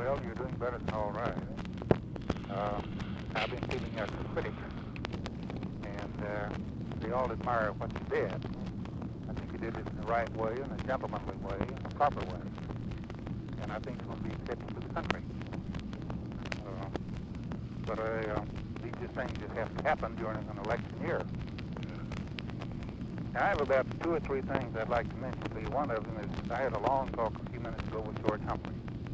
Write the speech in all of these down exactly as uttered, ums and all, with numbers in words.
Well, you're doing better than all right. Uh, I've been keeping out the critics, and uh, they all admire what you did. I think you did it in the right way, in a gentlemanly way, in a proper way. And I think it's going to be accepted to the country. Uh, but uh, uh, these just things just have to happen during an election year. Now, I have about two or three things I'd like to mention to you. One of them is I had a long talk a few minutes ago with George Humphrey.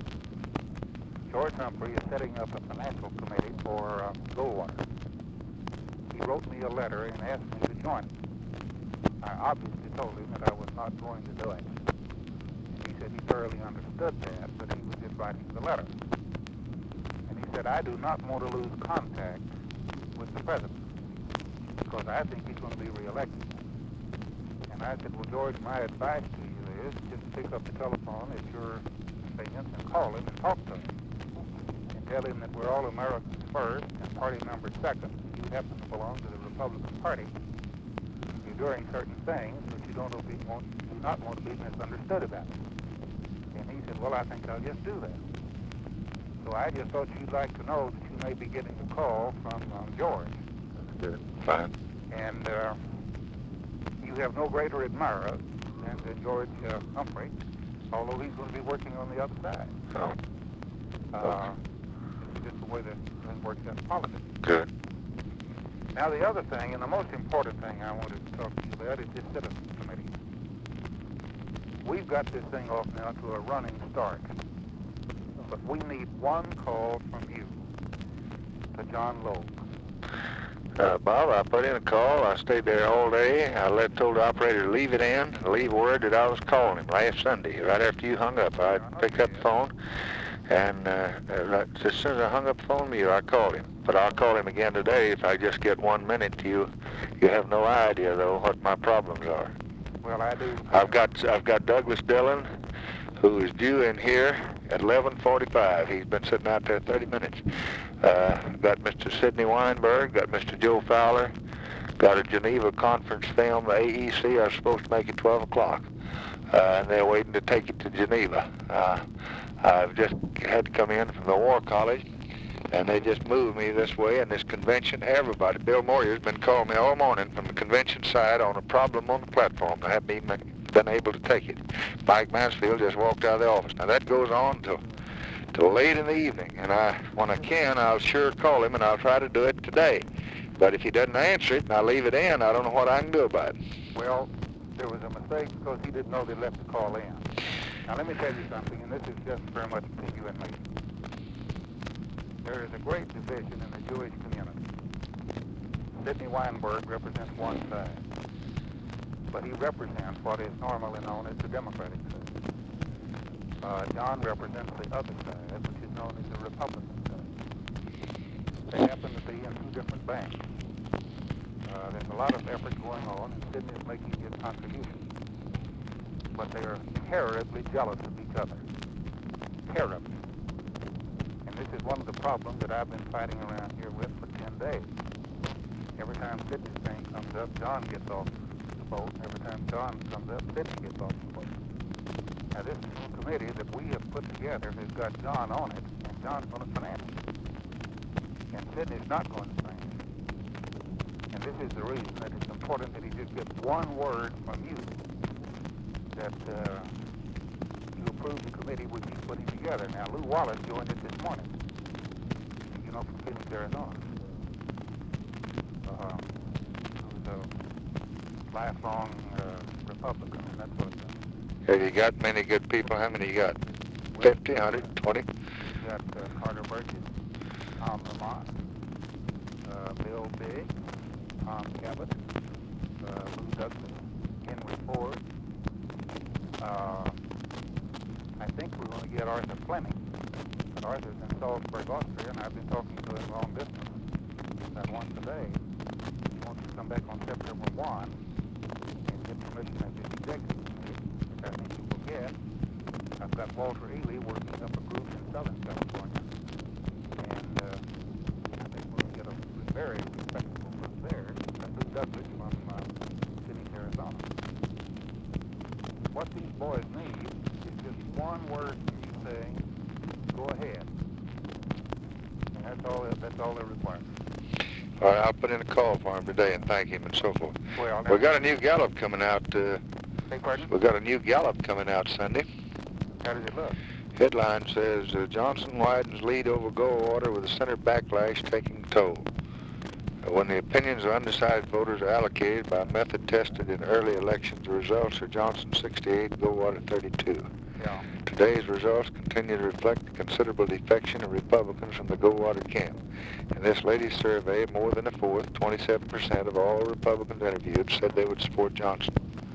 George Humphrey is setting up a financial committee for uh, Goldwater. He wrote me a letter and asked me to join him. I obviously told him that I was not going to do it. And he said he thoroughly understood that, but he was just writing the letter. And he said, I do not want to lose contact with the president because I think he's going to be reelected. And I said, well, George, my advice to you is just pick up the telephone at your convenience and call him and talk to him. And tell him that we're all Americans first and party members second. You happen to belong to the Republican Party. You're doing certain things, but you don't be, want, do not want to be misunderstood about it. And he said, well, I think I'll just do that. So I just thought you'd like to know that you may be getting a call from um, George. That's good. Fine. And uh, you have no greater admirer than uh, George uh, Humphrey, although he's going to be working on the other side. Oh. Uh, okay. It's just the way that it works out in politics. Good. Now, the other thing, and the most important thing I wanted to talk to you about, is this Citizens Committee. We've got this thing off now to a running start, but we need one call from you to John Logue. Uh, Bob, I put in a call. I stayed there all day. I let told the operator to leave it in, leave word that I was calling him last Sunday. Right after you hung up, I picked up the phone, and uh, right, as soon as I hung up the phone with you, I called him. But I'll call him again today if I just get one minute to you. You have no idea, though, what my problems are. Well, I do. I've got I've got Douglas Dillon, who is due in here at eleven forty-five. He's been sitting out there thirty minutes. Uh, got Mister Sidney Weinberg, got Mister Joe Fowler, got a Geneva conference film, the A E C. I was supposed to make it twelve o'clock, uh, and they're waiting to take it to Geneva. Uh, I've just had to come in from the War College, and they just moved me this way in this convention. Everybody, Bill Moyer's been calling me all morning from the convention side on a problem on the platform. I haven't even been able to take it. Mike Mansfield just walked out of the office. Now that goes on till till late in the evening, and I, when I can, I'll sure call him, and I'll try to do it today. But if he doesn't answer it and I leave it in, I don't know what I can do about it. Well, there was a mistake because he didn't know they left the call in. Now let me tell you something, and this is just very much between you and me. There is a great division in the Jewish community. Sidney Weinberg represents one side, but he represents what is normally known as the Democratic side. Uh, John represents the other side, which is known as the Republican side. They happen to be in two different banks. Uh, there's a lot of effort going on, and Sidney is making his contribution. But they are terribly jealous of each other. Terribly. And this is one of the problems that I've been fighting around here with for ten days. Every time Sidney's thing comes up, John gets off the boat. Every time John comes up, Sidney gets off the boat. Now, this new committee that we have put together has got John on it, and John's going to finance it. And Sidney's not going to finance it. And this is the reason that it's important that he just gets one word from you that uh, you approve the committee which he's putting together. Now, Lou Wallace joined it this morning, you know, from Phoenix, Arizona. Uh, who's a lifelong uh, Republican and that sort of thing. Have you got many good people? How many you got? fifty, one hundred, twenty? You got uh, Carter Burgess, Tom Lamont, uh, Bill Biggs, Tom Cabot, uh, Lou Douglas, Henry Ford. Uh, I think we're going to get Arthur Fleming. But Arthur's in Salzburg, Austria, and I've been talking to him long distance. That once a day. He wants to come back on September first and get permission of his executive committee, which I think he will get. I've got Walter Ely working up a group in Southern California, and uh, I think we're going to get a very respectable group there. Got Lou Douglas from uh, Phoenix, Arizona. What these boys need is just one word from you saying, go ahead. And that's all, that's all they require. All right, I'll put in a call for him today and thank him and so forth. Well, We got a new Gallup coming out. Uh, beg pardon? we got a new Gallup coming out Sunday. How does it look? Headline says uh, Johnson widens lead over Goldwater with the center backlash taking toll. Uh, when the opinions of undecided voters are allocated by a method tested in early elections, the results are Johnson sixty-eight, Goldwater thirty-two. Yeah. Today's results continue to reflect the considerable defection of Republicans from the Goldwater camp. In this latest survey, more than a fourth, twenty-seven percent of all Republicans interviewed said they would support Johnson.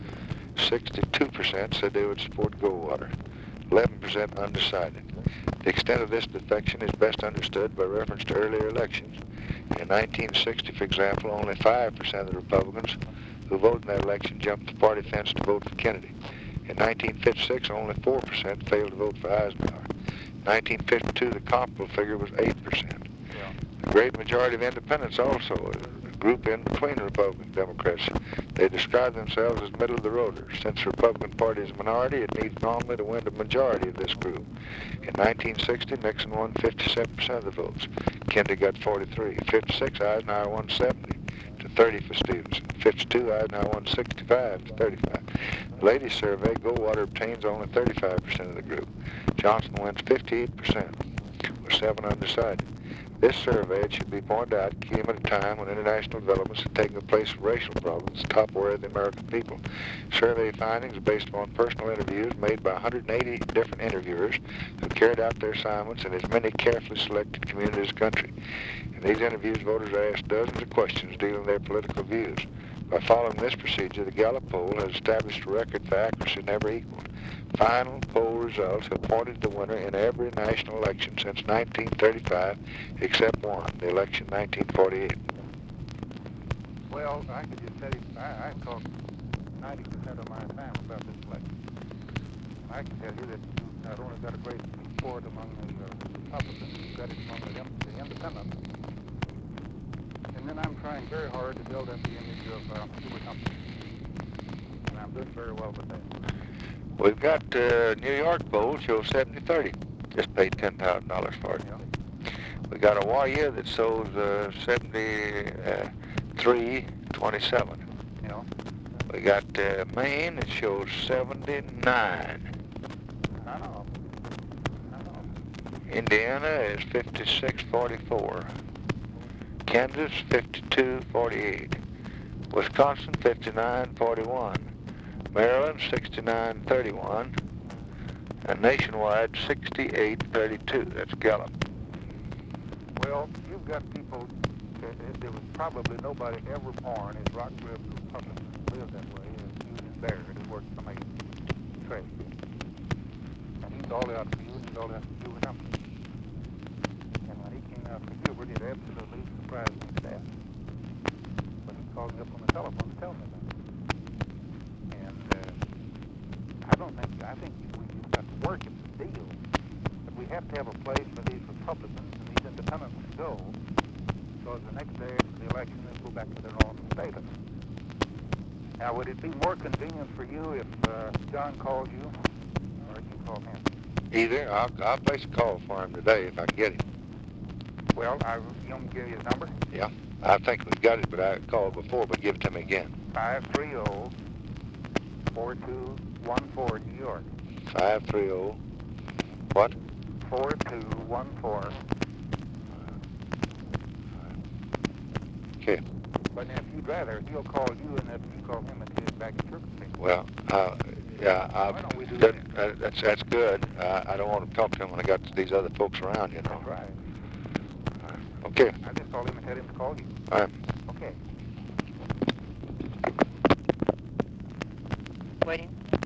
sixty-two percent said they would support Goldwater. eleven percent undecided. The extent of this defection is best understood by reference to earlier elections. In nineteen sixty, for example, only five percent of the Republicans who voted in that election jumped the party fence to vote for Kennedy. In nineteen fifty-six, only four percent failed to vote for Eisenhower. In nineteen fifty-two, the comparable figure was eight percent. Yeah. The great majority of independents also, a group in between Republicans and Democrats, they describe themselves as middle-of-the-roaders. Since the Republican Party is a minority, it needs normally to win the majority of this group. In nineteen sixty, Nixon won fifty-seven percent of the votes. Kennedy got forty-three. fifty-six, Eisenhower won seventy to thirty for Stevenson. fifty-two, Eisenhower won sixty-five to thirty-five. The latest survey, Goldwater obtains only thirty-five percent of the group. Johnson wins fifty-eight percent, with seven undecided. This survey, it should be pointed out, came at a time when international developments had taken the place of racial problems, the top worry of the American people. Survey findings are based upon personal interviews made by one hundred eighty different interviewers who carried out their assignments in as many carefully selected communities as the country. In these interviews, voters are asked dozens of questions dealing with their political views. By following this procedure, the Gallup poll has established a record for accuracy never equaled. Final poll results have pointed the winner in every national election since nineteen thirty-five, except one, the election nineteen forty-eight. Well, I could just tell you, I, I talked ninety percent of my time about this election. I can tell you that you not only got a great support among the uh, Republicans, you've got it among the, the independents. And then I'm trying very hard to build up the image of uh, Hubert Humphrey. And I'm doing very well with that. We've got uh, New York poll shows seventy thirty. Just paid ten thousand dollars for it. Yeah. We got a Hawaii that shows uh, seventy-three twenty-seven. Yeah. We got uh, Maine that shows seventy-nine. I know. I know. Indiana is fifty-six forty-four. Kansas fifty-two forty-eight. Wisconsin fifty-nine forty-one. Maryland sixty-nine thirty-one. And nationwide sixty-eight thirty-two. That's Gallup. Well, you've got people, uh, there was probably nobody ever born as rock-ribbed Republicans lived that way as Eugene Baird, who worked for me trade. And he's all out for you, and he's all out for Hubert Humphrey. And when he came out for Hubert, it absolutely surprised me to death. But he called me up on the telephone to tell me about it. And uh, I don't think, I think we, we've got to work at the deal, but we have to have a place for these Republicans and these independents to go, because the next day after the election, they'll go back to their normal status. Now, would it be more convenient for you if uh, John called you, or if you called him? Either. I'll, I'll place a call for him today if I can get him. Well, I, you want me to give you his number? Yeah. I think we've got it, but I called before, but give it to me again. five three zero, four two one four, New York. five three zero, what? four two one four. Okay. But now, if you'd rather, he'll call you, and if you call him, and he's back at your place. Well, uh, yeah, I, Why don't we do that, that? uh, that's that's good. Uh, I don't want to talk to him when I got these other folks around, you know. That's right. Okay. I just told him and had him to call you. All right. Okay. Waiting.